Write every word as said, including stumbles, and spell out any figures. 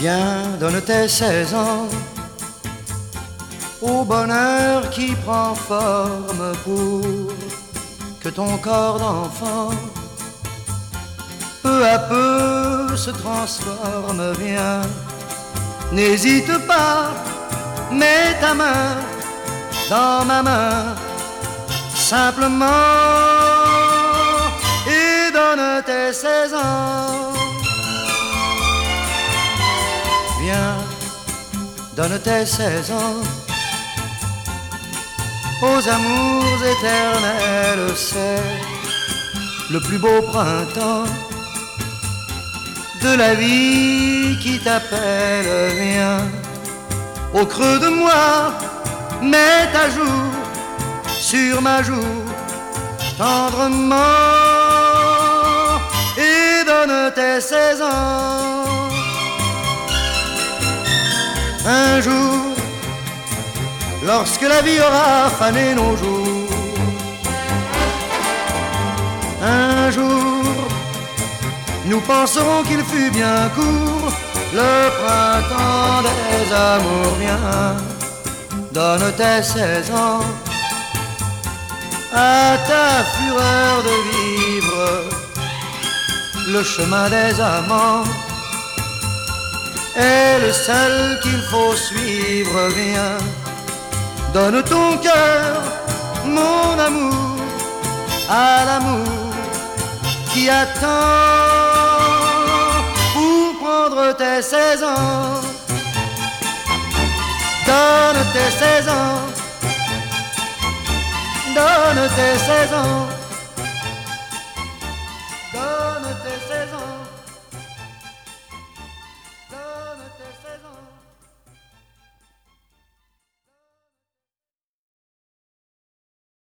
Viens, donne tes seize ans au bonheur qui prend forme pour que ton corps d'enfant peu à peu se transforme. Viens, n'hésite pas, mets ta main dans ma main simplement et donne tes seize ans. Viens, donne tes seize ans aux amours éternels, c'est le plus beau printemps de la vie qui t'appelle. Viens, au creux de moi, mets ta joue sur ma joue tendrement et donne tes seize ans. Un jour, lorsque la vie aura fané nos jours, un jour, nous penserons qu'il fut bien court le printemps des amours. Viens, donne tes seize ans à ta fureur de vivre le chemin des amants est le seul qu'il faut suivre. Viens, donne ton cœur, mon amour, à l'amour qui attend pour prendre tes seize ans. Donne tes seize ans, donne tes seize ans, donne tes seize ans.